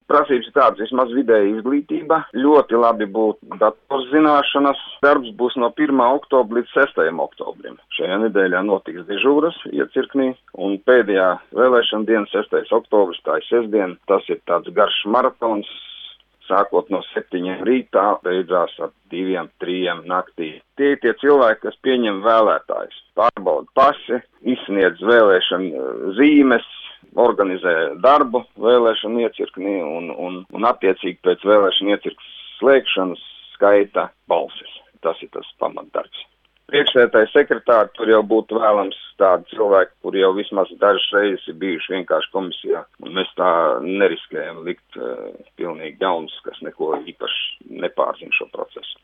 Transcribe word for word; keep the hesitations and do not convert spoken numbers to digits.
prasības ir tādas, vismaz vidēja izglītība, ļoti labi būtu datorzināšanas, darbs būs no pirmā oktobra līdz sestajam oktobrim. Šajā nedēļā notiks dežūras iecirknī, un pēdējā vēlēšana diena, sestais oktobris, tā ir sestdiena, tas ir tāds garš maratons, sākot no septiņiem rītā, beidzās ar diviem, trījiem naktī. Tie ir tie cilvēki, kas pieņem vēlētājus, pārbauda pasi, izsniedz vēlēšanu zīmes, organizē darbu vēlēšanu iecirknī un, un, un attiecīgi pēc vēlēšanu iecirknes slēgšanas skaita balsis. Tas ir tas pamatdarbs. Priekšsēdētāji sekretāri, tur jau būtu vēlams tādi cilvēki, kuri jau vismaz dažas reizes ir bijuši vienkārši komisijā. Un mēs tā neriskējam likt uh, pilnīgi jaunus, kas neko īpaši nepārzina šo procesu.